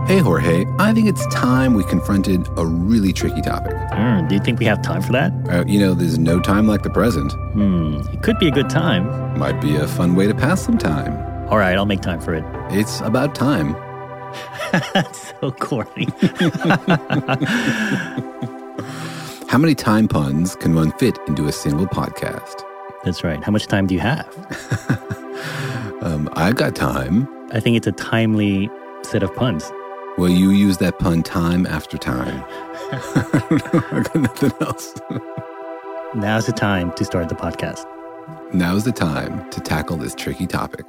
Hey, Jorge, I think it's time we confronted a really tricky topic. Do you think we have time for that? There's no time like the present. It could be a good time. Might be a fun way to pass some time. All right, I'll make time for it. It's about time. That's so corny. How many time puns can one fit into a single podcast? That's right. How much time do you have? I've got time. I think it's a timely set of puns. Well, you use that pun time after time. I don't know. I got nothing else. Now's the time to start the podcast. Now's the time to tackle this tricky topic.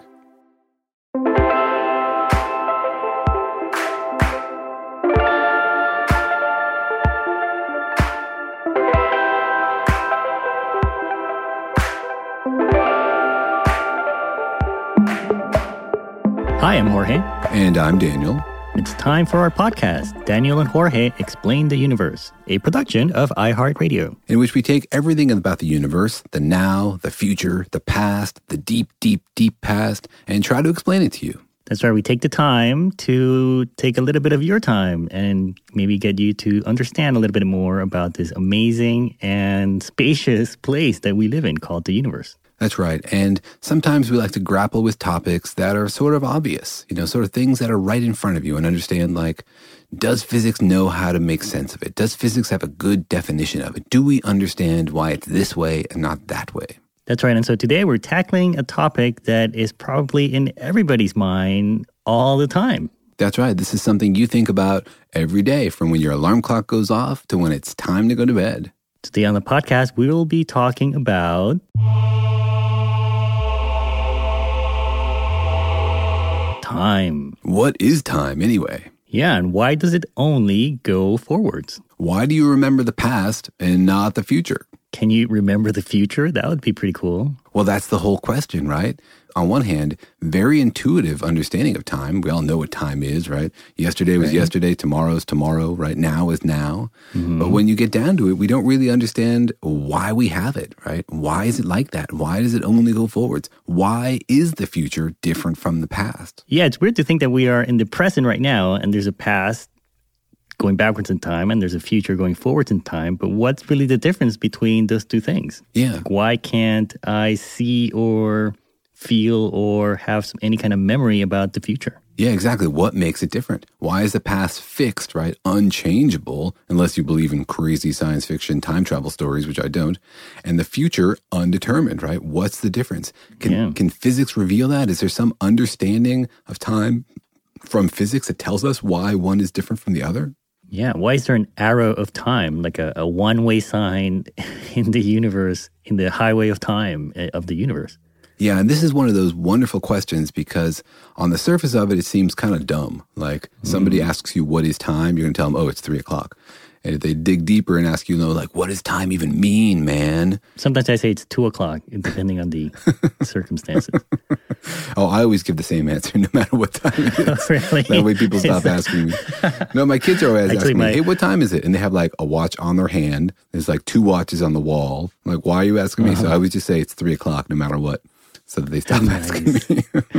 Hi, I'm Jorge. And I'm Daniel. It's time for our podcast, Daniel and Jorge Explain the Universe, a production of iHeartRadio. In which we take everything about the universe, the now, the future, the past, the deep, deep, deep past, and try to explain it to you. That's right. We take the time to take a little bit of your time and maybe get you to understand a little bit more about this amazing and spacious place that we live in called the universe. That's right. And sometimes we like to grapple with topics that are sort of obvious, sort of things that are right in front of you and understand, like, does physics know how to make sense of it? Does physics have a good definition of it? Do we understand why it's this way and not that way? That's right. And so today we're tackling a topic that is probably in everybody's mind all the time. That's right. This is something you think about every day, from when your alarm clock goes off to when it's time to go to bed. Today on the podcast, we will be talking about time. What is time anyway? Yeah, and why does it only go forwards? Why do you remember the past and not the future? Can you remember the future? That would be pretty cool. Well, that's the whole question, right? On one hand, very intuitive understanding of time. We all know what time is, right? Yesterday was yesterday, tomorrow's tomorrow, right? Now is now. Mm-hmm. But when you get down to it, we don't really understand why we have it, right? Why is it like that? Why does it only go forwards? Why is the future different from the past? Yeah, it's weird to think that we are in the present right now and there's a past going backwards in time and there's a future going forwards in time. But what's really the difference between those two things? Yeah. Like, why can't I see or feel or have any kind of memory about the future? Yeah, exactly. What makes it different? Why is the past fixed, right? Unchangeable, unless you believe in crazy science fiction time travel stories, which I don't. And the future undetermined, right? What's the difference? Can physics reveal that? Is there some understanding of time from physics that tells us why one is different from the other? Yeah, why is there an arrow of time, like a one-way sign in the universe, in the highway of time of the universe? Yeah, and this is one of those wonderful questions because on the surface of it seems kind of dumb. Like somebody asks you, what is time? You're going to tell them, oh, it's 3 o'clock. And if they dig deeper and ask you, like, what does time even mean, man? Sometimes I say it's 2 o'clock, depending on the circumstances. Oh, I always give the same answer no matter what time it is. Oh, really? That way people stop asking me. No, my kids are always asking me, hey, what time is it? And they have like a watch on their hand. There's like 2 watches on the wall. I'm like, why are you asking me? So I always just say it's 3 o'clock no matter what, so that they stop asking me.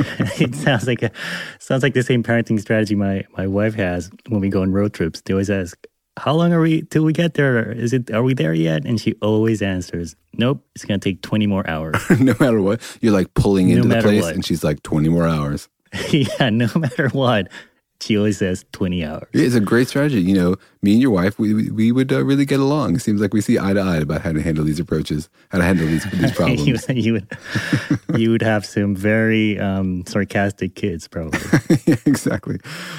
It sounds like the same parenting strategy my wife has when we go on road trips. They always ask, how long are we till we get there? Are we there yet? And she always answers, nope, it's going to take 20 more hours. No matter what. You're like pulling into the place and she's like 20 more hours. Yeah, no matter what. She always says 20 hours. It's a great strategy. Me and your wife, we would really get along. It seems like we see eye to eye about how to handle these approaches, how to handle these problems. you would have some very sarcastic kids, probably. Yeah, exactly.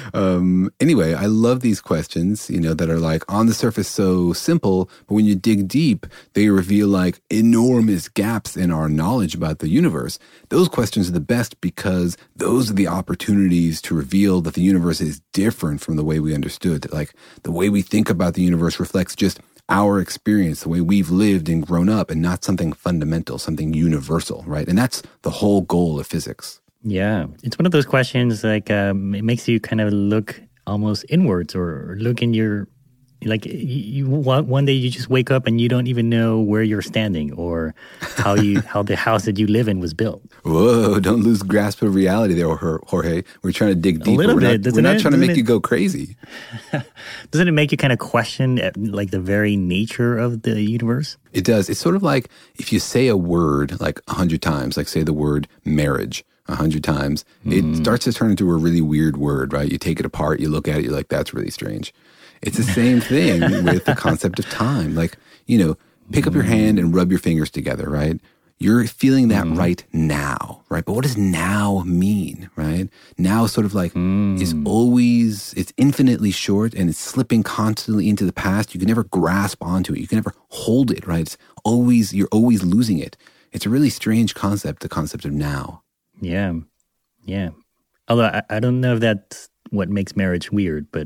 Anyway, I love these questions, that are like on the surface so simple, but when you dig deep, they reveal like enormous gaps in our knowledge about the universe. Those questions are the best because those are the opportunities to reveal that the universe is different from the way we understood. Like the way we think about the universe reflects just our experience, the way we've lived and grown up, and not something fundamental, something universal, right? And that's the whole goal of physics. Yeah. It's one of those questions like it makes you kind of look almost inwards or look in your Like one day you just wake up and you don't even know where you're standing or how the house that you live in was built. Whoa, don't lose grasp of reality there, Jorge. We're trying to dig deeper. A little bit. We're not trying to make you go crazy. Doesn't it make you kind of question like the very nature of the universe? It does. It's sort of like if you say a word like 100 times, like say the word marriage 100 times, it starts to turn into a really weird word, right? You take it apart, you look at it, you're like, that's really strange. It's the same thing with the concept of time. Like, pick up your hand and rub your fingers together, right? You're feeling that right now, right? But what does now mean, right? Now sort of like it's infinitely short and it's slipping constantly into the past. You can never grasp onto it. You can never hold it, right? You're always losing it. It's a really strange concept, the concept of now. Yeah. Yeah. Although I don't know if that's what makes marriage weird, but...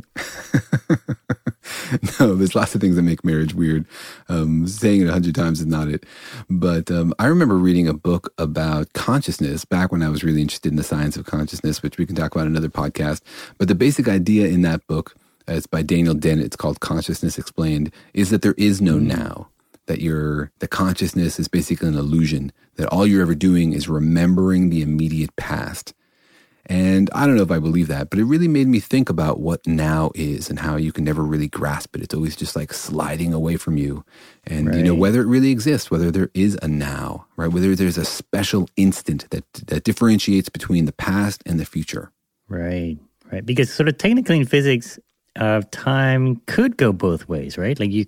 No, there's lots of things that make marriage weird. Saying it 100 times is not it. But I remember reading a book about consciousness back when I was really interested in the science of consciousness, which we can talk about in another podcast. But the basic idea in that book, it's by Daniel Dennett, it's called Consciousness Explained, is that there is no now. That the consciousness is basically an illusion, that all you're ever doing is remembering the immediate past. And I don't know if I believe that, but it really made me think about what now is and how you can never really grasp it. It's always just like sliding away from you. And, whether it really exists, whether there is a now, right? Whether there's a special instant that differentiates between the past and the future. Right. Because sort of technically in physics, time could go both ways, right? Like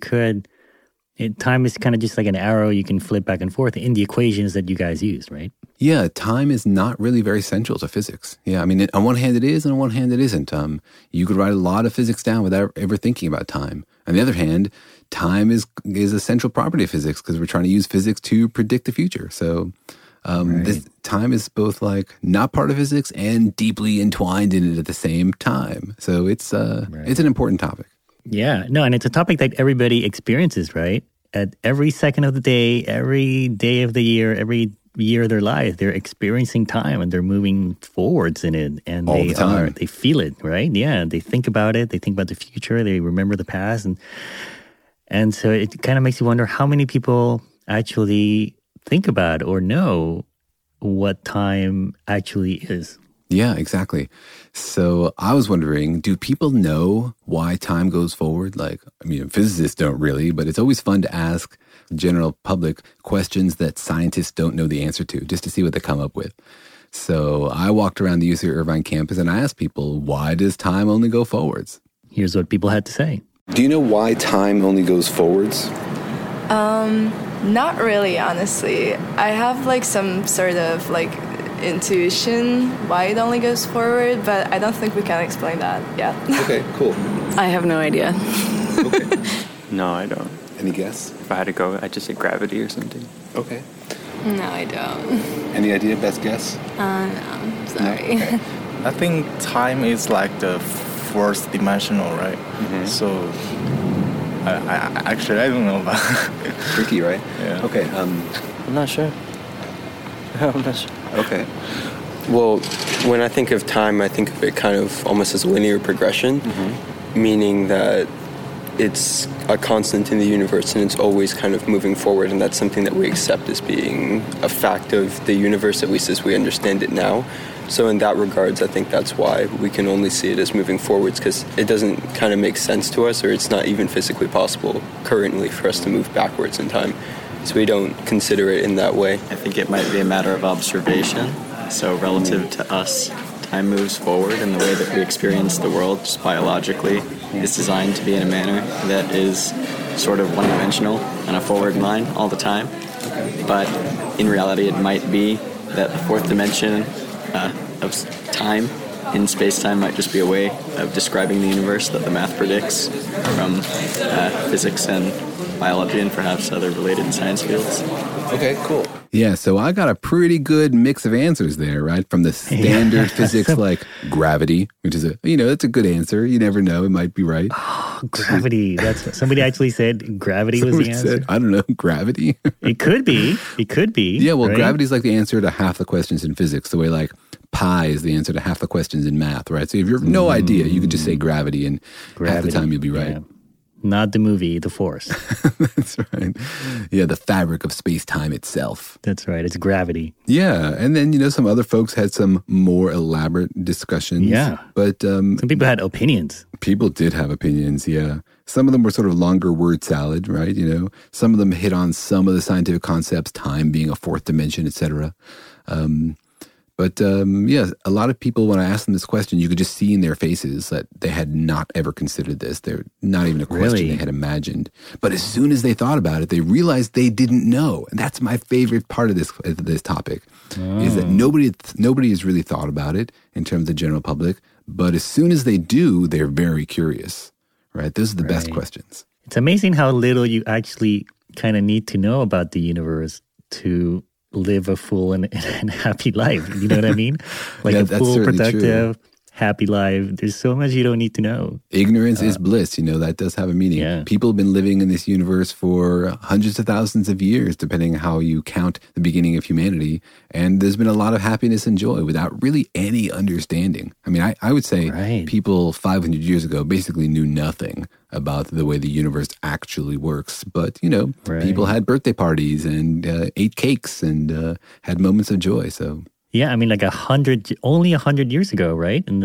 time is kind of just like an arrow you can flip back and forth in the equations that you guys used, right? Yeah, time is not really very central to physics. Yeah, I mean, on one hand it is, and on one hand it isn't. You could write a lot of physics down without ever thinking about time. On the other hand, time is a central property of physics because we're trying to use physics to predict the future. So this time is both like not part of physics and deeply entwined in it at the same time. So it's an important topic. Yeah, no, and it's a topic that everybody experiences, right? At every second of the day, every day of the year, every year of their life, they're experiencing time and they're moving forwards in it. And they feel it, right? Yeah, they think about it. They think about the future. They remember the past. And so it kind of makes you wonder how many people actually think about or know what time actually is. Yeah, exactly. So I was wondering, do people know why time goes forward? Like, I mean, physicists don't really, but it's always fun to ask the general public questions that scientists don't know the answer to, just to see what they come up with. So I walked around the UC Irvine campus and I asked people, why does time only go forwards? Here's what people had to say. Do you know why time only goes forwards? Not really, honestly. I have like some sort of like intuition why it only goes forward, but I don't think we can explain that. Yeah. Okay, cool. I have no idea. Okay. No, I don't. Any guess? If I had to go, I'd just say gravity or something. Okay. No, I don't. Any idea? Best guess? No, sorry. No? Okay. I think time is like the fourth dimensional, right? Mm-hmm. So, I don't know about. Tricky, right? Yeah. Okay. I'm not sure. I'm not sure. Okay. Well, when I think of time, I think of it kind of almost as a linear progression, meaning that it's a constant in the universe and it's always kind of moving forward, and that's something that we accept as being a fact of the universe, at least as we understand it now. So in that regards, I think that's why we can only see it as moving forwards, because it doesn't kind of make sense to us, or it's not even physically possible currently for us to move backwards in time. So we don't consider it in that way. I think it might be a matter of observation. So relative to us, time moves forward in the way that we experience the world just biologically. It's designed to be in a manner that is sort of one-dimensional and a forward line all the time. But in reality, it might be that the fourth dimension of time in space-time might just be a way of describing the universe that the math predicts from physics and biology and perhaps other related science fields. Okay, cool. Yeah, so I got a pretty good mix of answers there, right? From the standard physics like gravity, which is that's a good answer. You never know, it might be right. Oh, gravity. That's somebody actually said gravity was the answer. I don't know, gravity. It could be. Yeah, well, right? gravity is like the answer to half the questions in physics, the way like pi is the answer to half the questions in math, right? So if you have no idea, you could just say gravity and half the time you'll be right. not the movie, the force. That's right. Yeah, the fabric of space-time itself. That's right. It's gravity. Yeah, and then, some other folks had some more elaborate discussions. Yeah. But some people had opinions. People did have opinions, yeah. Some of them were sort of longer word salad, right? Some of them hit on some of the scientific concepts, time being a fourth dimension, etc. But a lot of people, when I asked them this question, you could just see in their faces that they had not ever considered this. They're not even a question they had imagined. But as soon as they thought about it, they realized they didn't know. And that's my favorite part of this topic, is that nobody has really thought about it in terms of the general public. But as soon as they do, they're very curious, right? Those are the best questions. It's amazing how little you actually kind of need to know about the universe to live a full and happy life. You know what I mean? Like a full, productive, happy life. There's so much you don't need to know. Ignorance is bliss. That does have a meaning. Yeah. People have been living in this universe for hundreds of thousands of years, depending on how you count the beginning of humanity. And there's been a lot of happiness and joy without really any understanding. I mean, I would say people 500 years ago basically knew nothing about the way the universe actually works. But, people had birthday parties and ate cakes and had moments of joy. So, yeah, I mean, like only 100 years ago, right? In the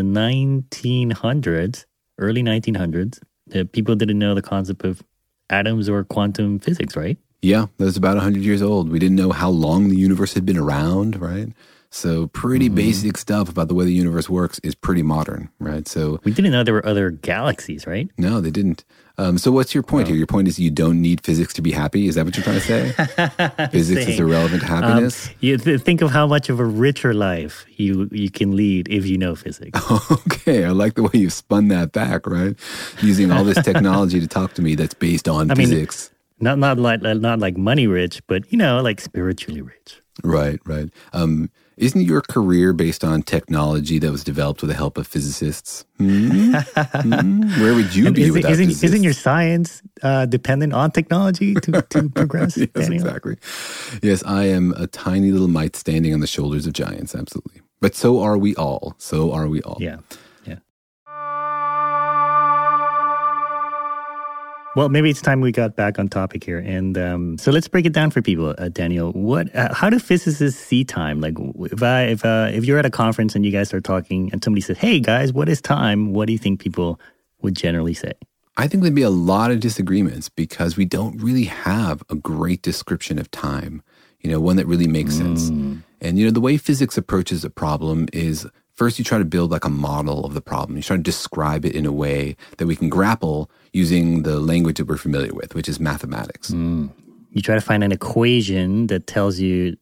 1900s, early 1900s, people didn't know the concept of atoms or quantum physics, right? Yeah, that was about 100 years old. We didn't know how long the universe had been around, right? So pretty basic stuff about the way the universe works is pretty modern, right? So we didn't know there were other galaxies, right? No, they didn't. So what's your point here? Your point is you don't need physics to be happy? Is that what you're trying to say? Physics is irrelevant to happiness? You think of how much of a richer life you can lead if you know physics. Okay, I like the way you spun that back, right? Using all this technology to talk to me that's based on physics. Not like money rich, but like spiritually rich. Right. Isn't your career based on technology that was developed with the help of physicists? Where would you be without physicists? Isn't your science dependent on technology to progress? Yes, exactly. Yes, I am a tiny little mite standing on the shoulders of giants, absolutely. But so are we all. Yeah. Well, maybe it's time we got back on topic here. And so let's break it down for people, Daniel. How do physicists see time? Like if you're at a conference and you guys start talking and somebody says, hey guys, what is time? What do you think people would generally say? I think there'd be a lot of disagreements because we don't really have a great description of time, one that really makes sense. And, the way physics approaches a problem is first you try to build like a model of the problem. You try to describe it in a way that we can grapple using the language that we're familiar with, which is mathematics. You try to find an equation that tells you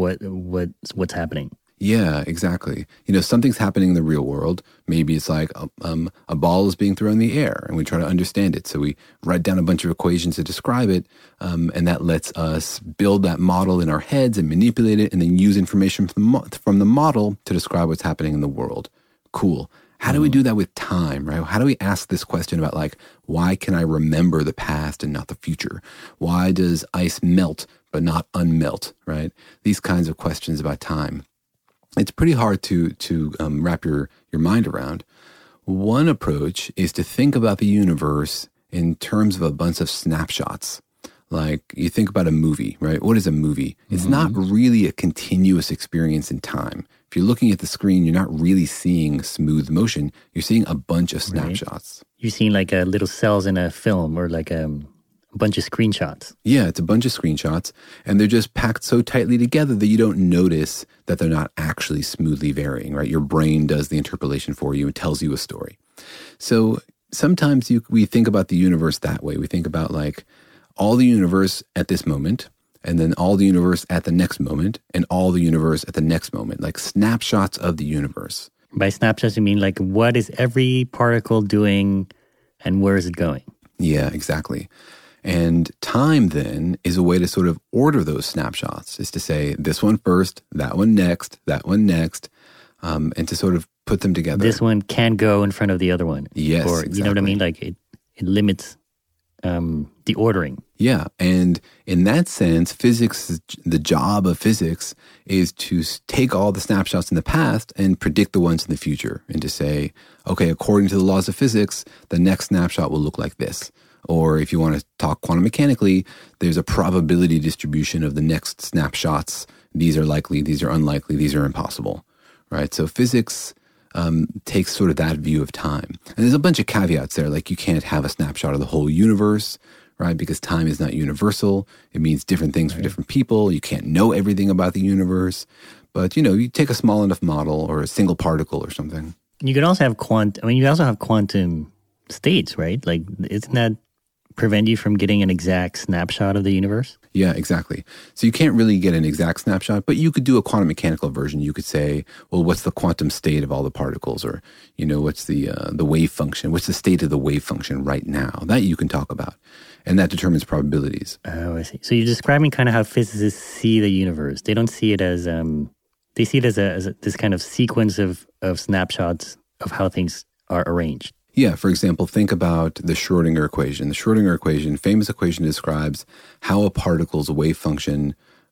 what's happening. Yeah, exactly. Something's happening in the real world. Maybe it's like a ball is being thrown in the air, and we try to understand it. So we write down a bunch of equations to describe it, and that lets us build that model in our heads and manipulate it, and then use information from the model to describe what's happening in the world. Cool. How do we do that with time, right? How do we ask this question about why can I remember the past and not the future? Why does ice melt but not unmelt, right? These kinds of questions about time. It's pretty hard to wrap your mind around. One approach is to think about the universe in terms of a bunch of snapshots. Like you think about a movie, right? What is a movie? It's not really a continuous experience in time. If you're looking at the screen, you're not really seeing smooth motion. You're seeing a bunch of snapshots. Right. You're seeing like little cells in a film or like a bunch of screenshots. Yeah, it's a bunch of screenshots, and they're just packed so tightly together that you don't notice that they're not actually smoothly varying, right? Your brain does the interpolation for you and tells you a story. So sometimes we think about the universe that way. We think about all the universe at this moment, and then all the universe at the next moment, and all the universe at the next moment, like snapshots of the universe. By snapshots, you mean what is every particle doing and where is it going? Yeah, exactly. And time then is a way to sort of order those snapshots, is to say this one first, that one next, and to sort of put them together. This one can go in front of the other one. Yes, or, exactly. You know what I mean? It limits the ordering. Yeah, and in that sense, the job of physics is to take all the snapshots in the past and predict the ones in the future, and to say, okay, according to the laws of physics, the next snapshot will look like this. Or if you want to talk quantum mechanically, there's a probability distribution of the next snapshots. These are likely, these are unlikely, these are impossible, right? So physics takes sort of that view of time. And there's a bunch of caveats there, like you can't have a snapshot of the whole universe, right? Because time is not universal. It means different things for different people. You can't know everything about the universe. But, you take a small enough model or a single particle or something. You could also have you also have quantum states, right? Like, isn't that prevent you from getting an exact snapshot of the universe? Yeah, exactly. So you can't really get an exact snapshot, but you could do a quantum mechanical version. You could say, well, what's the quantum state of all the particles? Or, what's the wave function? What's the state of the wave function right now? That you can talk about. And that determines probabilities. Oh, I see. So you're describing kind of how physicists see the universe. They don't see it as, they see it as this kind of sequence of snapshots of how things are arranged. Yeah, for example, think about the Schrödinger equation. The Schrödinger equation, famous equation, describes how a particle's wave function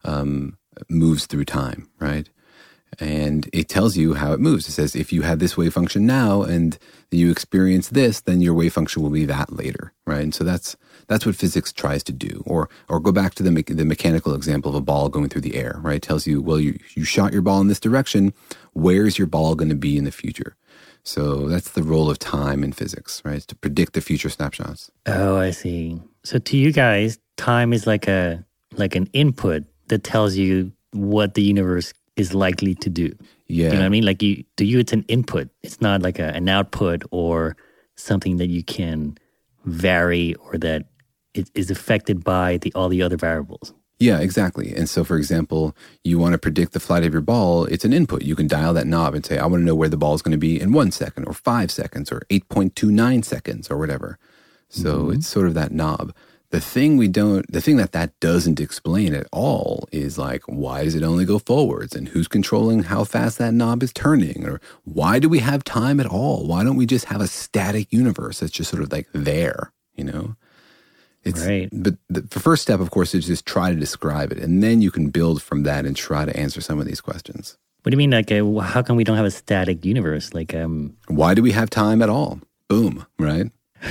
moves through time, right? And it tells you how it moves. It says if you have this wave function now and you experience this, then your wave function will be that later, right? And so that's what physics tries to do. Or go back to the mechanical example of a ball going through the air, right? It tells you, well, you shot your ball in this direction. Where's your ball going to be in the future? So that's the role of time in physics, right? It's to predict the future snapshots. Oh, I see. So to you guys, time is like an input that tells you what the universe is likely to do. Yeah. You know what I mean? Like to you, it's an input. It's not like an output or something that you can vary or that it is affected by all the other variables. Yeah, exactly. And so, for example, you want to predict the flight of your ball, it's an input. You can dial that knob and say, I want to know where the ball is going to be in 1 second or 5 seconds or 8.29 seconds or whatever. So it's sort of that knob. The thing that doesn't explain at all is like, why does it only go forwards? And who's controlling how fast that knob is turning? Or why do we have time at all? Why don't we just have a static universe that's just sort of like there, Right. But the first step, of course, is just try to describe it. And then you can build from that and try to answer some of these questions. What do you mean? Like, how come we don't have a static universe? Like, why do we have time at all? Boom, right?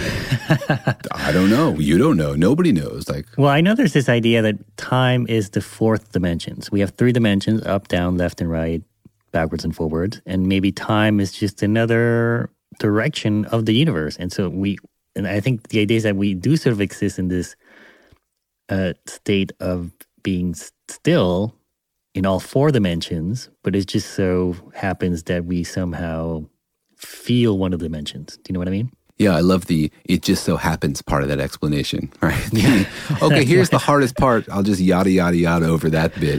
I don't know. You don't know. Nobody knows. Well, I know there's this idea that time is the fourth dimension. So we have 3 dimensions, up, down, left, and right, backwards and forwards. And maybe time is just another direction of the universe. And so and I think the idea is that we do sort of exist in this state of being still in all 4 dimensions, but it just so happens that we somehow feel one of the dimensions. Do you know what I mean? Yeah, I love it just so happens part of that explanation, right? Okay, here's the hardest part. I'll just yada, yada, yada over that bit.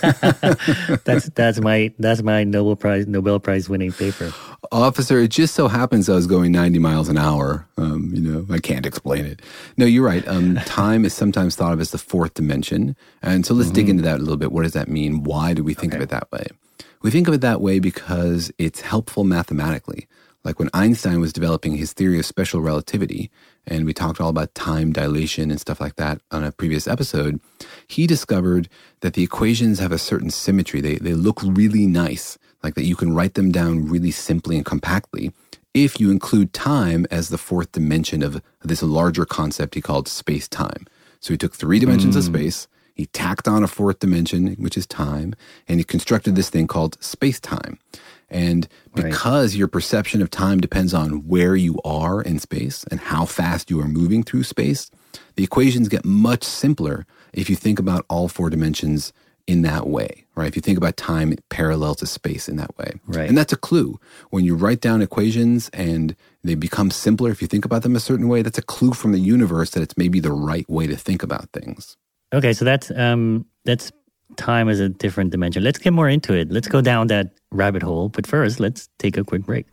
That's my Nobel Prize winning paper. Officer, it just so happens I was going 90 miles an hour. I can't explain it. No, you're right. Time is sometimes thought of as the 4th dimension. And so let's dig into that a little bit. What does that mean? Why do we think of it that way? We think of it that way because it's helpful mathematically. Like when Einstein was developing his theory of special relativity, and we talked all about time dilation and stuff like that on a previous episode, he discovered that the equations have a certain symmetry. They look really nice, like that you can write them down really simply and compactly if you include time as the 4th dimension of this larger concept he called space-time. So he took 3 dimensions of space, he tacked on a 4th dimension, which is time, and he constructed this thing called space-time. And because your perception of time depends on where you are in space and how fast you are moving through space, the equations get much simpler if you think about all 4 dimensions in that way, right? If you think about time parallel to space in that way. Right. And that's a clue. When you write down equations and they become simpler, if you think about them a certain way, that's a clue from the universe that it's maybe the right way to think about things. Okay, so that's time as a different dimension. Let's get more into it. Let's go down that rabbit hole. But first, let's take a quick break.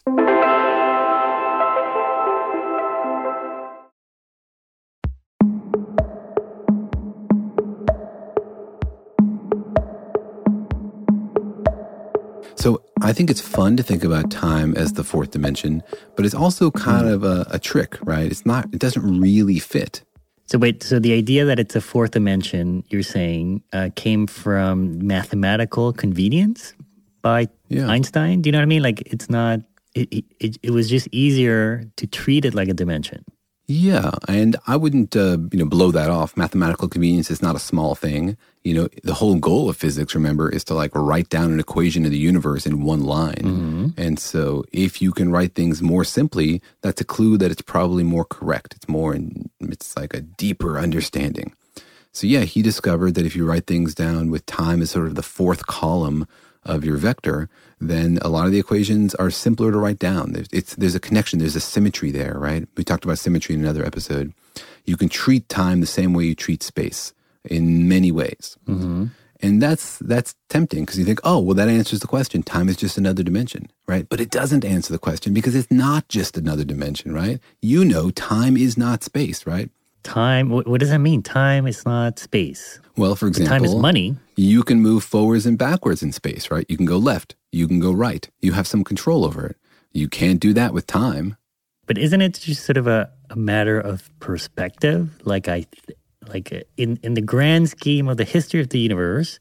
So I think it's fun to think about time as the 4th dimension, but it's also kind of a trick, right? It doesn't really fit. So the idea that it's a 4th dimension, you're saying, came from mathematical convenience by Einstein? Do you know what I mean? Like, it's not, it was just easier to treat it like a dimension. Yeah, and I wouldn't, blow that off. Mathematical convenience is not a small thing. The whole goal of physics, remember, is to write down an equation of the universe in one line. And so if you can write things more simply, that's a clue that it's probably more correct. It's like a deeper understanding. So yeah, he discovered that if you write things down with time as sort of the fourth column of your vector, then a lot of the equations are simpler to write down. There's a connection, there's a symmetry there, right? We talked about symmetry in another episode. You can treat time the same way you treat space in many ways. And that's tempting because you think, oh, well, that answers the question. Time is just another dimension, right? But it doesn't answer the question because it's not just another dimension, right? Time is not space, right? Time, what does that mean? Time is not space. Well, for example, time is money. You can move forwards and backwards in space, right? You can go left. You can go right. You have some control over it. You can't do that with time. But isn't it just sort of a matter of perspective? In the grand scheme of the history of the universe,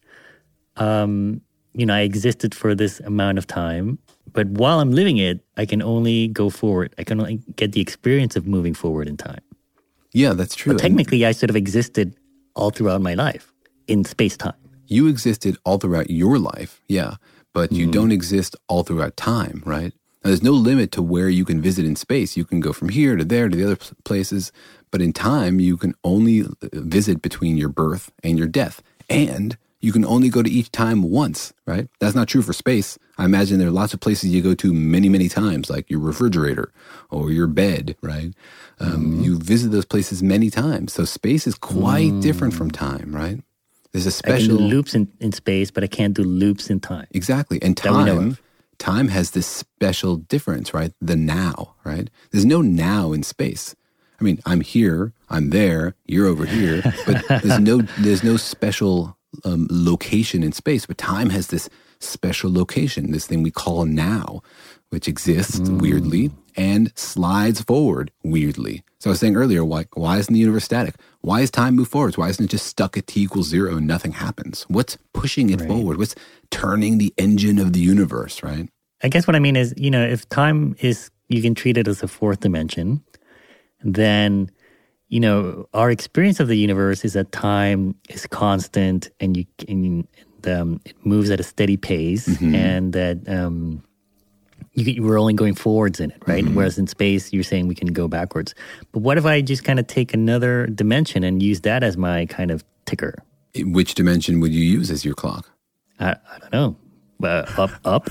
I existed for this amount of time. But while I'm living it, I can only go forward. I can only get the experience of moving forward in time. Yeah, that's true. But technically, I sort of existed all throughout my life in space-time. You existed all throughout your life, yeah, but you don't exist all throughout time, right? Now, there's no limit to where you can visit in space. You can go from here to there to the other places, but in time, you can only visit between your birth and your death, and you can only go to each time once, right? That's not true for space. I imagine there are lots of places you go to many, many times, like your refrigerator or your bed, right? You visit those places many times. So space is quite different from time, right? There's a special... I can do loops in space, but I can't do loops in time. Exactly. And time has this special difference, right? The now, right? There's no now in space. I mean, I'm here, I'm there, you're over here, but there's no special location in space. But time has this special location, this thing we call now, which exists weirdly and slides forward weirdly. So I was saying earlier, why isn't the universe static? Why does time move forwards? Why isn't it just stuck at t equals 0 and nothing happens? What's pushing it forward? What's turning the engine of the universe, right? I guess what I mean is, if time is, you can treat it as a fourth dimension, then, our experience of the universe is that time is constant and it moves at a steady pace, and that we're only going forwards in it, right? Whereas in space, you're saying we can go backwards. But what if I just kind of take another dimension and use that as my kind of ticker? Which dimension would you use as your clock? I don't know. Up.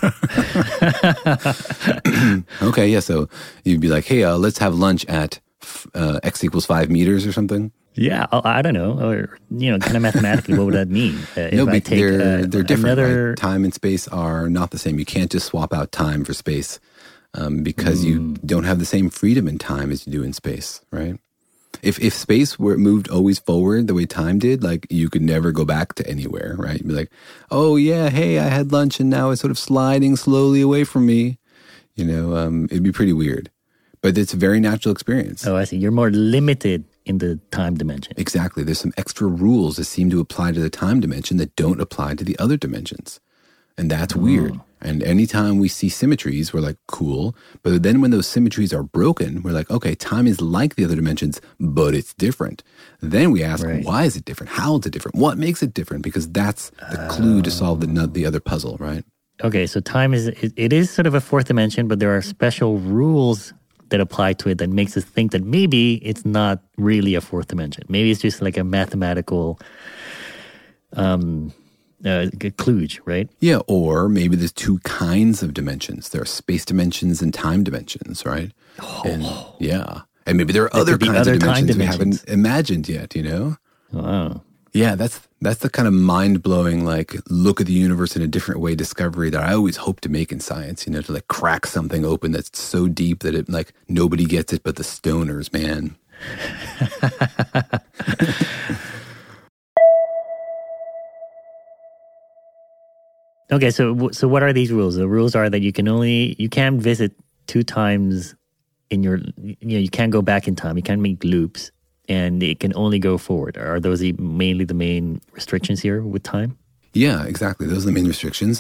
Okay, yeah. So you'd be like, hey, let's have lunch at x equals 5 meters or something. Yeah, I don't know. Or, kind of mathematically, what would that mean? No, but they're different. Right? Time and space are not the same. You can't just swap out time for space because you don't have the same freedom in time as you do in space, right? If space were moved always forward the way time did, you could never go back to anywhere, right? You'd be like, oh yeah, hey, I had lunch and now it's sort of sliding slowly away from me. It'd be pretty weird. But it's a very natural experience. Oh, I see. You're more limited in the time dimension. Exactly. There's some extra rules that seem to apply to the time dimension that don't apply to the other dimensions. And that's weird. And anytime we see symmetries, we're like, cool. But then when those symmetries are broken, we're like, okay, time is like the other dimensions, but it's different. Then we ask, why is it different? How is it different? What makes it different? Because that's the clue to solve the other puzzle, right? Okay, so time it is sort of a fourth dimension, but there are special rules that apply to it that makes us think that maybe it's not really a fourth dimension. Maybe it's just like a mathematical kludge, right? Yeah, or maybe there's two kinds of dimensions. There are space dimensions and time dimensions, right? And maybe there are other kinds of dimensions we haven't imagined yet, Wow. Yeah, that's the kind of mind-blowing, look at the universe in a different way discovery that I always hope to make in science, to crack something open that's so deep that it nobody gets it but the stoners, man. Okay, so what are these rules? The rules are that you can visit 2 times in your, you can't go back in time. You can't make loops. And it can only go forward. Are those mainly the main restrictions here with time? Yeah, exactly. Those are the main restrictions.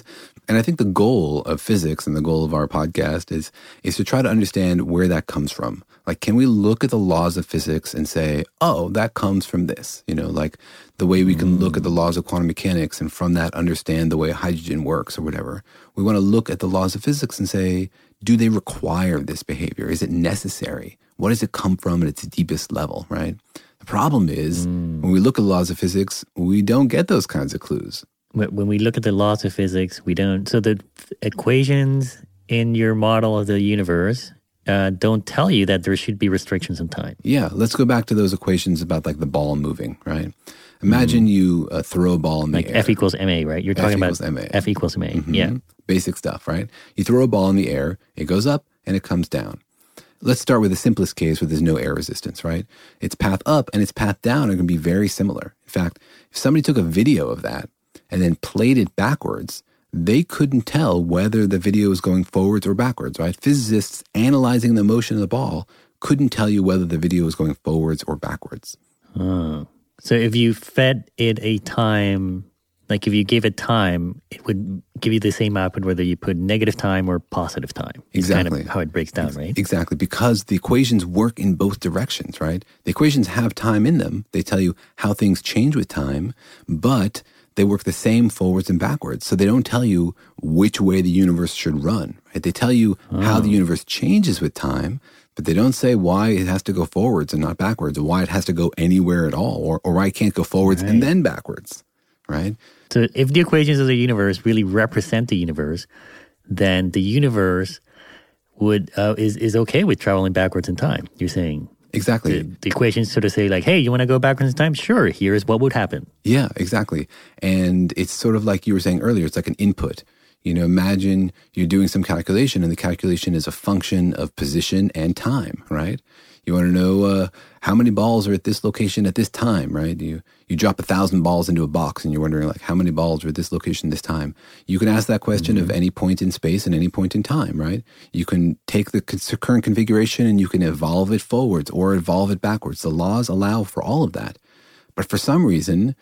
And I think the goal of physics and the goal of our podcast is to try to understand where that comes from. Like, can we look at the laws of physics and say, oh, that comes from this? You know, like the way we can look at the laws of quantum mechanics and from that understand the way hydrogen works or whatever. We want to look at the laws of physics and say, do they require this behavior? Is it necessary? What does it come from at its deepest level, right? The problem is when we look at the laws of physics, we don't get those kinds of clues. When we look at the laws of physics, we don't. So the equations in your model of the universe don't tell you that there should be restrictions in time. Yeah, let's go back to those equations about like the ball moving, right? Imagine you throw a ball in the air. Like F equals ma, right? You're talking about MA. F equals ma. Mm-hmm. Yeah. Basic stuff, right? You throw a ball in the air, it goes up and it comes down. Let's start with the simplest case where there's no air resistance, right? Its path up and its path down are going to be very similar. In fact, if somebody took a video of that and then played it backwards, they couldn't tell whether the video was going forwards or backwards, right? Physicists analyzing the motion of the ball couldn't tell you whether the video was going forwards or backwards. Oh. So if you fed it a time, like if you gave it time, it would give you the same output whether you put negative time or positive time. Exactly. It's kind of how it breaks down, right? Exactly, because the equations work in both directions, right? The equations have time in them. They tell you how things change with time, but they work the same forwards and backwards. So they don't tell you which way the universe should run, right? They tell you how the universe changes with time, but they don't say why it has to go forwards and not backwards, or why it has to go anywhere at all, or why it can't go forwards and then backwards, right? So if the equations of the universe really represent the universe, then the universe would is okay with traveling backwards in time, you're saying. Exactly. The equations sort of say like, hey, you want to go backwards in time? Sure, here's what would happen. Yeah, exactly. And it's sort of like you were saying earlier, it's like an input. You know, imagine you're doing some calculation and the calculation is a function of position and time, right? You want to know how many balls are at this location at this time, right? You drop 1,000 balls into a box and you're wondering like how many balls are at this location this time. You can ask that question of any point in space and any point in time, right? You can take the current configuration and you can evolve it forwards or evolve it backwards. The laws allow for all of that. But for some reason,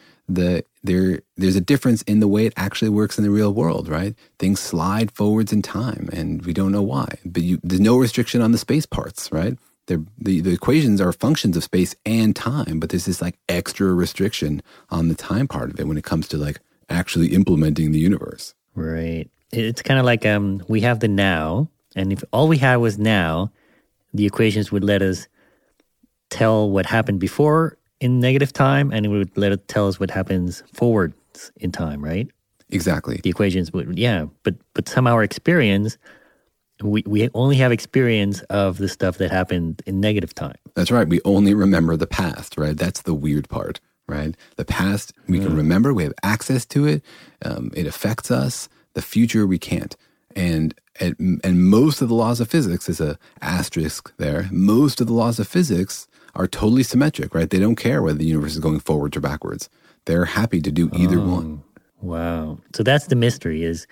there's a difference in the way it actually works in the real world, right? Things slide forwards in time and we don't know why. But there's no restriction on the space parts, right? The equations are functions of space and time, but there's this like extra restriction on the time part of it when it comes to like actually implementing the universe. Right. It's kind of like we have the now, and if all we had was now, the equations would let us tell what happened before in negative time, and it would tell us what happens forwards in time, right? Exactly. The equations would, yeah. But somehow our experience, we only have experience of the stuff that happened in negative time. That's right. We only remember the past, right? That's the weird part, right? The past, we can remember. We have access to it. It affects us. The future, we can't. And most of the laws of physics, is a asterisk there, most of the laws of physics are totally symmetric, right? They don't care whether the universe is going forwards or backwards. They're happy to do either one. Wow. So that's the mystery, is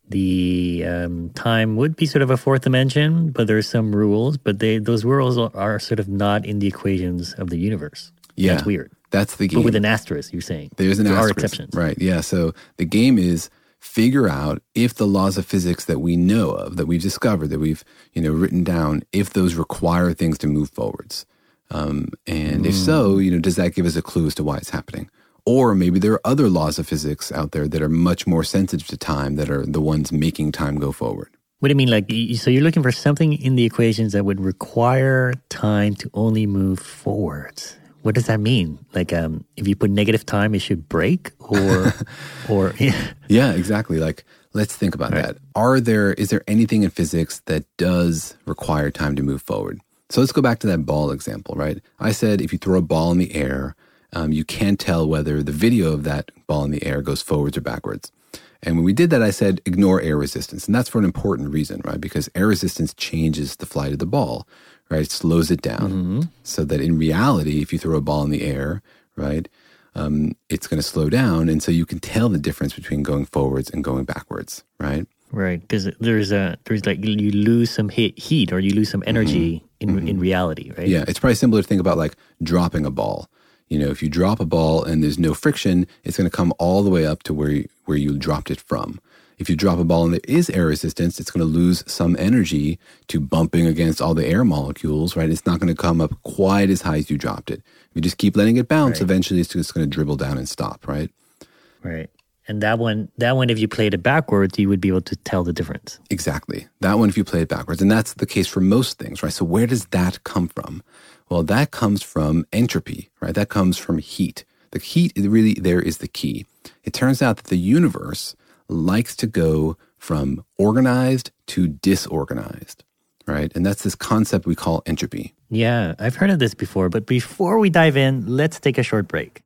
the time would be sort of a fourth dimension, but there's some rules, but those rules are sort of not in the equations of the universe. Yeah. That's weird. That's the game. But with an asterisk, you're saying. There's an there asterisk. are exceptions. Right, yeah. So the game is figure out if the laws of physics that we know of, that we've discovered, that we've written down, if those require things to move forwards. And if so, does that give us a clue as to why it's happening? Or maybe there are other laws of physics out there that are much more sensitive to time, that are the ones making time go forward. What do you mean? Like, so you're looking for something in the equations that would require time to only move forwards. What does that mean? Like, if you put negative time, it should break, or Yeah, exactly. Like, let's think about that. Is there anything in physics that does require time to move forward? So let's go back to that ball example, right? I said if you throw a ball in the air, you can't tell whether the video of that ball in the air goes forwards or backwards. And when we did that, I said ignore air resistance. And that's for an important reason, right? Because air resistance changes the flight of the ball, right? It slows it down. So that in reality, if you throw a ball in the air, right, it's going to slow down. And so you can tell the difference between going forwards and going backwards, right? Right, because there's like you lose some heat or you lose some energy in reality, right? Yeah, it's probably similar to think about like dropping a ball. If you drop a ball and there's no friction, it's going to come all the way up to where you dropped it from. If you drop a ball and there is air resistance, it's going to lose some energy to bumping against all the air molecules, right? It's not going to come up quite as high as you dropped it. If you just keep letting it bounce, eventually it's just going to dribble down and stop, right? Right. And that one, if you played it backwards, you would be able to tell the difference. Exactly. That one, if you play it backwards. And that's the case for most things, right? So where does that come from? Well, that comes from entropy, right? That comes from heat. The heat really there is the key. It turns out that the universe likes to go from organized to disorganized, right? And that's this concept we call entropy. Yeah, I've heard of this before. But before we dive in, let's take a short break.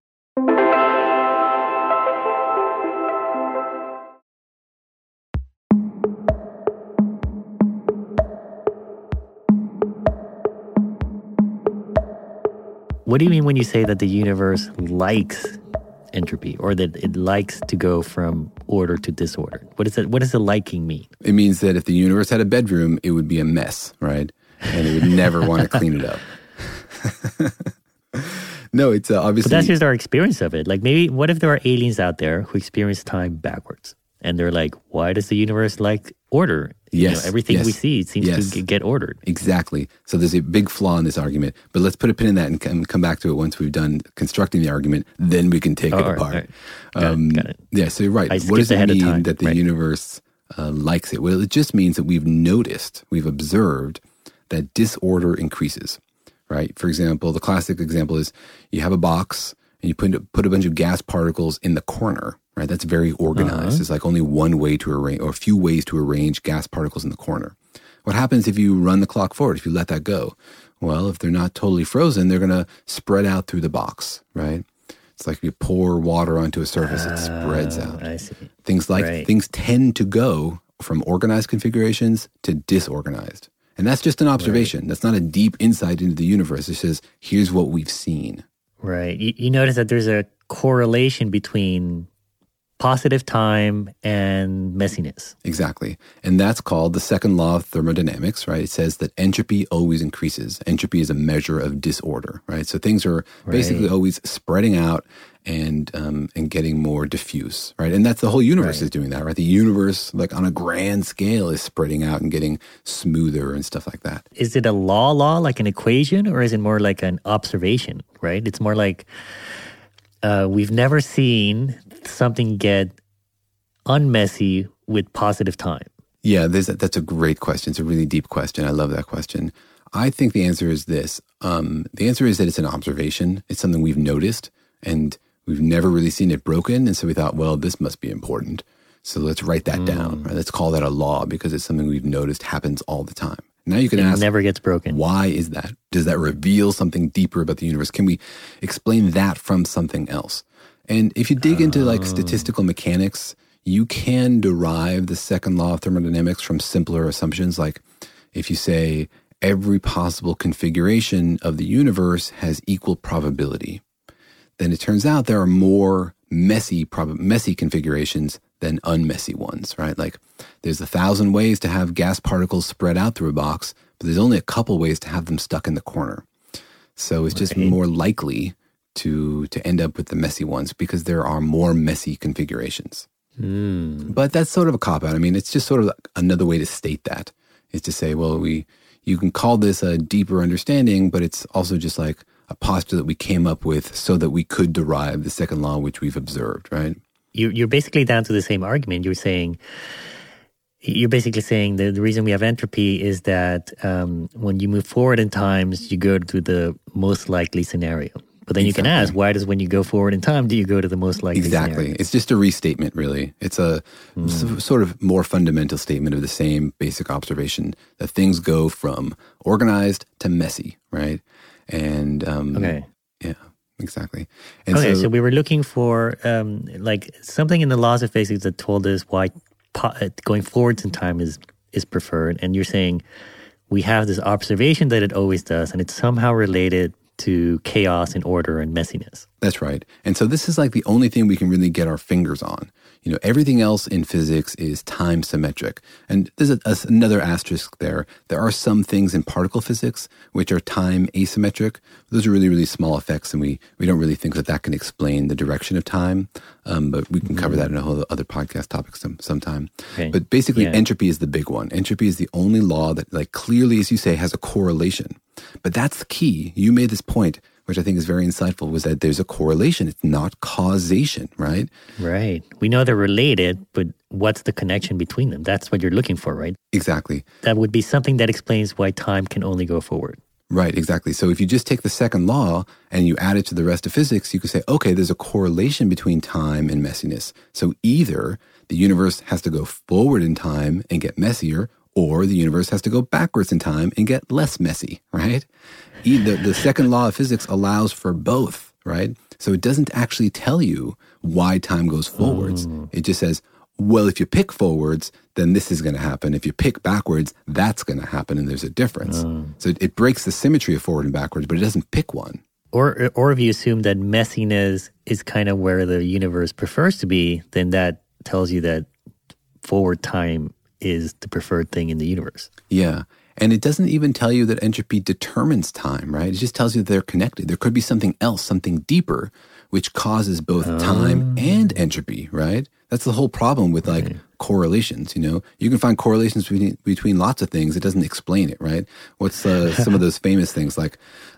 What do you mean when you say that the universe likes entropy, or that it likes to go from order to disorder? What does the liking mean? It means that if the universe had a bedroom, it would be a mess, right? And it would never want to clean it up. No, it's obviously... But that's just our experience of it. Like maybe, what if there are aliens out there who experience time backwards? And they're like, why does the universe like order? Yes. Everything we see seems to get ordered. Exactly. So there's a big flaw in this argument. But let's put a pin in that and come back to it once we've done constructing the argument. Then we can take it apart. Right. Got it. Yeah, so you're right. What does it mean that the universe likes it? Well, it just means that we've observed that disorder increases, right? For example, the classic example is you have a box and you put a bunch of gas particles in the corner, right? That's very organized. There's like only one way to arrange, or a few ways to arrange gas particles in the corner. What happens if you run the clock forward, if you let that go? Well, if they're not totally frozen, they're going to spread out through the box, right? It's like if you pour water onto a surface, it spreads out. I see. Things tend to go from organized configurations to disorganized. And that's just an observation. Right. That's not a deep insight into the universe. It says, here's what we've seen. Right. You notice that there's a correlation between positive time and messiness. Exactly. And that's called the second law of thermodynamics, right? It says that entropy always increases. Entropy is a measure of disorder, right? So things are basically always spreading out and getting more diffuse, right? And that's the whole universe is doing that, right? The universe, like on a grand scale, is spreading out and getting smoother and stuff like that. Is it a law, like an equation, or is it more like an observation, right? It's more like we've never seen something get unmessy with positive time. Yeah, that's a great question. It's a really deep question. I love that question. I think the answer is this. The answer is that it's an observation. It's something we've noticed, and we've never really seen it broken. And so we thought, well, this must be important. So let's write that down. Right? Let's call that a law because it's something we've noticed happens all the time. Now you can ask, it never gets broken. Why is that? Does that reveal something deeper about the universe? Can we explain that from something else? And if you dig into like statistical mechanics, you can derive the second law of thermodynamics from simpler assumptions. Like if you say every possible configuration of the universe has equal probability, then it turns out there are more messy configurations than unmessy ones, right? Like there's 1,000 ways to have gas particles spread out through a box, but there's only a couple ways to have them stuck in the corner. So it's just more likely to end up with the messy ones because there are more messy configurations. But that's sort of a cop-out. I mean, it's just sort of another way to state that, is to say, well, you can call this a deeper understanding, but it's also just like a postulate that we came up with so that we could derive the second law, which we've observed, right? You're basically down to the same argument. You're basically saying that the reason we have entropy is that when you move forward in times, you go to the most likely scenario. But then you can ask, why does when you go forward in time, do you go to the most likely scenario? It's just a restatement, really. It's a sort of more fundamental statement of the same basic observation that things go from organized to messy, right? And yeah, exactly. And so we were looking for like something in the laws of physics that told us why going forwards in time is preferred. And you're saying we have this observation that it always does, and it's somehow related to chaos and order and messiness. That's right. And so this is like the only thing we can really get our fingers on. everything else in physics is time symmetric. And there's another asterisk there. There are some things in particle physics which are time asymmetric. Those are really, really small effects, and we don't really think that can explain the direction of time. But we can cover that in a whole other podcast topic sometime. Okay. But basically, entropy is the big one. Entropy is the only law that, like, clearly, as you say, has a correlation. But that's the key. You made this point, which I think is very insightful, was that there's a correlation. It's not causation, right? Right. We know they're related, but what's the connection between them? That's what you're looking for, right? Exactly. That would be something that explains why time can only go forward. Right, exactly. So if you just take the second law and you add it to the rest of physics, you could say, okay, there's a correlation between time and messiness. So either the universe has to go forward in time and get messier, or the universe has to go backwards in time and get less messy, right? The second law of physics allows for both, right? So it doesn't actually tell you why time goes forwards. It just says, well, if you pick forwards, then this is going to happen. If you pick backwards, that's going to happen, and there's a difference. So it breaks the symmetry of forward and backwards, but it doesn't pick one. Or if you assume that messiness is kind of where the universe prefers to be, then that tells you that forward time is the preferred thing in the universe. Yeah. And it doesn't even tell you that entropy determines time, right? It just tells you that they're connected. There could be something else, something deeper, which causes both time and entropy, right? That's the whole problem with correlations, You can find correlations between lots of things. It doesn't explain it, right? What's some of those famous things like,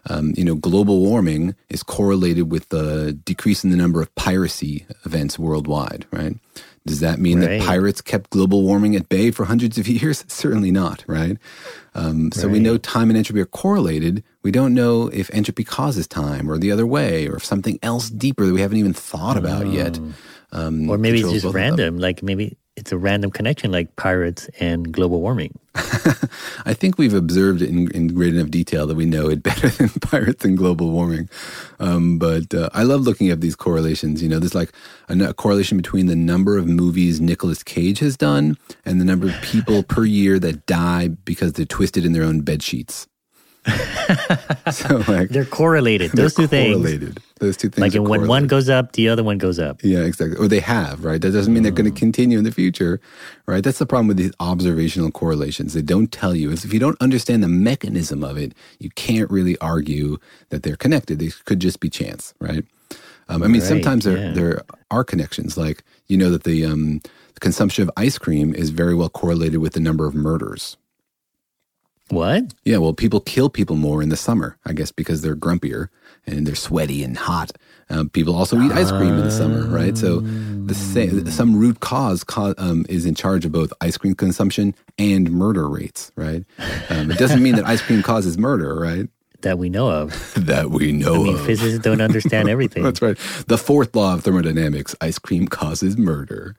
global warming is correlated with the decrease in the number of piracy events worldwide, right? Does that mean that pirates kept global warming at bay for hundreds of years? Certainly not, right? So we know time and entropy are correlated. We don't know if entropy causes time or the other way, or if something else deeper that we haven't even thought about yet. Or maybe it's just random, like maybe it's a random connection like pirates and global warming. I think we've observed it in great enough detail that we know it better than pirates and global warming. But I love looking at these correlations. There's like a correlation between the number of movies Nicolas Cage has done and the number of people per year that die because they're twisted in their own bed sheets. So they're correlated. Those two things. Those two things. Like when one goes up, the other one goes up. Yeah, exactly. Or they have, right? That doesn't mean they're going to continue in the future, right? That's the problem with these observational correlations. They don't tell you. If you don't understand the mechanism of it, you can't really argue that they're connected. They could just be chance, right? Sometimes there are connections. Like, that the consumption of ice cream is very well correlated with the number of murders. What? Yeah, well, people kill people more in the summer, I guess, because they're grumpier and they're sweaty and hot. People also eat ice cream in the summer, right? So some root cause is in charge of both ice cream consumption and murder rates, right? It doesn't mean that ice cream causes murder, right? That we know of. That we know of. Physicists don't understand everything. That's right. The fourth law of thermodynamics, ice cream causes murder.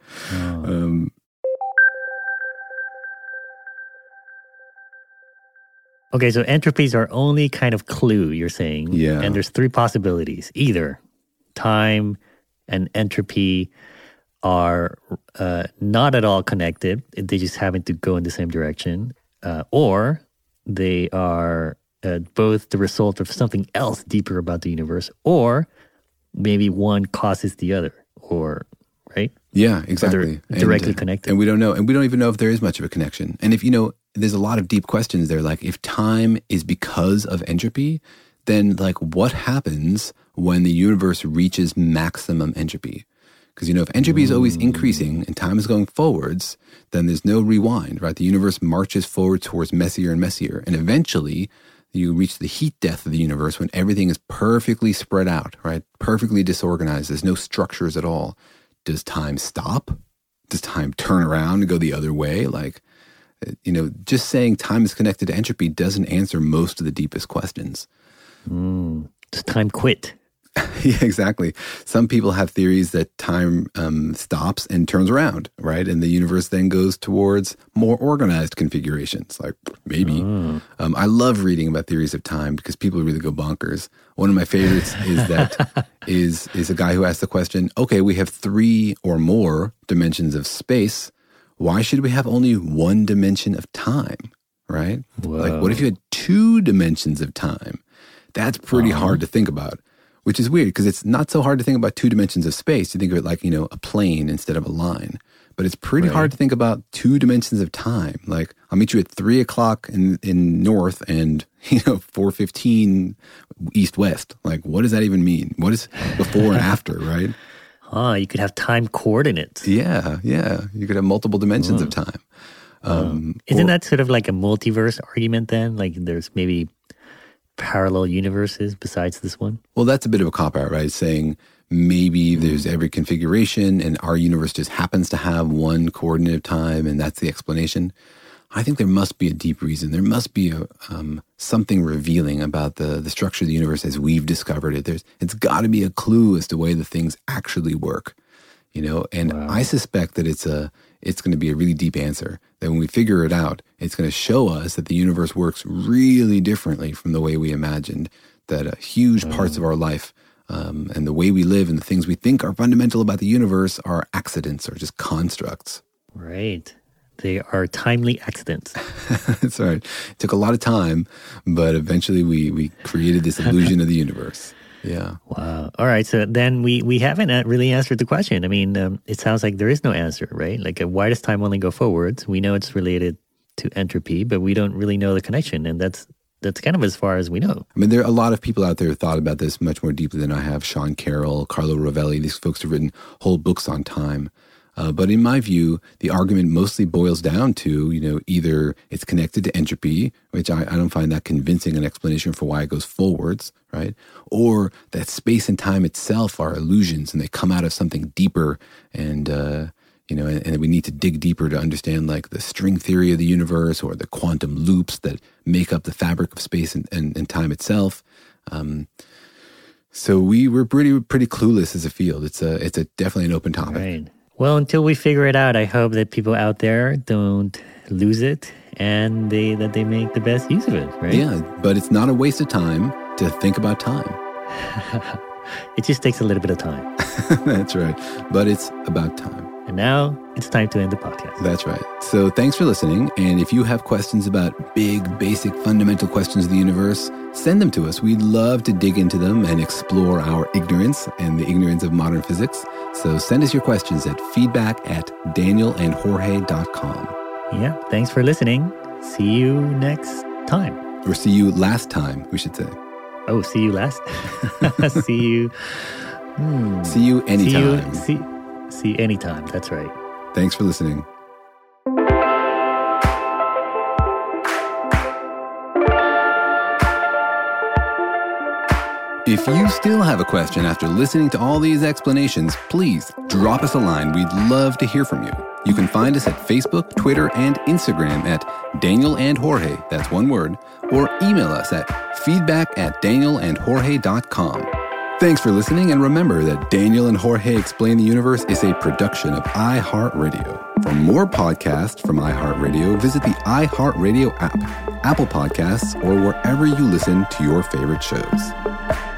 Okay, so entropy is our only kind of clue, you're saying. Yeah. And there's three possibilities. Either time and entropy are not at all connected. They just happen to go in the same direction. Or they are both the result of something else deeper about the universe. Or maybe one causes the other. Or, right? Yeah, exactly. Directly connected. And we don't know. And we don't even know if there is much of a connection. And if, there's a lot of deep questions there. Like, if time is because of entropy, then what happens when the universe reaches maximum entropy? Because, if entropy is always increasing and time is going forwards, then there's no rewind, right? The universe marches forward towards messier and messier. And eventually you reach the heat death of the universe when everything is perfectly spread out, right? Perfectly disorganized. There's no structures at all. Does time stop? Does time turn around and go the other way? Just saying time is connected to entropy doesn't answer most of the deepest questions. Does time quit? Yeah, exactly. Some people have theories that time stops and turns around, right? And the universe then goes towards more organized configurations, like maybe. I love reading about theories of time because people really go bonkers. One of my favorites is that is a guy who asks the question, okay, we have 3 or more dimensions of space. Why should we have only one dimension of time, right? Whoa. Like, what if you had 2 dimensions of time? That's pretty hard to think about. which is weird because it's not so hard to think about 2 dimensions of space. You think of it like, a plane instead of a line. But it's pretty hard to think about 2 dimensions of time. Like, I'll meet you at 3 o'clock in north and, 4:15 east-west. Like, what does that even mean? What is before and after, right? You could have time coordinates. Yeah. You could have multiple dimensions of time. Isn't that sort of like a multiverse argument then? Like there's maybe parallel universes besides this one? Well, that's a bit of a cop-out, right? Saying maybe there's every configuration and our universe just happens to have one coordinate of time and that's the explanation. I think there must be a deep reason. There must be something revealing about the structure of the universe as we've discovered it. It's got to be a clue as to the way the things actually work, And I suspect that it's going to be a really deep answer. That when we figure it out, it's going to show us that the universe works really differently from the way we imagined. That huge parts of our life and the way we live and the things we think are fundamental about the universe are accidents or just constructs. Right. They are timely accidents. That's right. It took a lot of time, but eventually we created this illusion of the universe. Yeah. Wow. All right. So then we haven't really answered the question. I mean, it sounds like there is no answer, right? Like, why does time only go forwards? We know it's related to entropy, but we don't really know the connection. And that's kind of as far as we know. I mean, there are a lot of people out there who thought about this much more deeply than I have. Sean Carroll, Carlo Rovelli, these folks have written whole books on time. But in my view, the argument mostly boils down to, either it's connected to entropy, which I don't find that convincing an explanation for why it goes forwards, right? Or that space and time itself are illusions and they come out of something deeper and, and we need to dig deeper to understand like the string theory of the universe or the quantum loops that make up the fabric of space and time itself. So we're pretty clueless as a field. It's definitely an open topic. Right. Well, until we figure it out, I hope that people out there don't lose it and that they make the best use of it, right? Yeah, but it's not a waste of time to think about time. It just takes a little bit of time. That's right. But it's about time. And now it's time to end the podcast. That's right. So thanks for listening. And if you have questions about big, basic, fundamental questions of the universe, send them to us. We'd love to dig into them and explore our ignorance and the ignorance of modern physics. So send us your questions at feedback@danielandjorge.com. Yeah. Thanks for listening. See you next time. Or see you last time, we should say. Oh, see you last? See you. See you anytime. See you anytime. That's right. Thanks for listening. If you still have a question after listening to all these explanations, please drop us a line. We'd love to hear from you. You can find us at Facebook, Twitter, and Instagram at Daniel and Jorge, that's one word, or email us at feedback@danielandjorge.com. Thanks for listening, and remember that Daniel and Jorge Explain the Universe is a production of iHeartRadio. For more podcasts from iHeartRadio, visit the iHeartRadio app, Apple Podcasts, or wherever you listen to your favorite shows.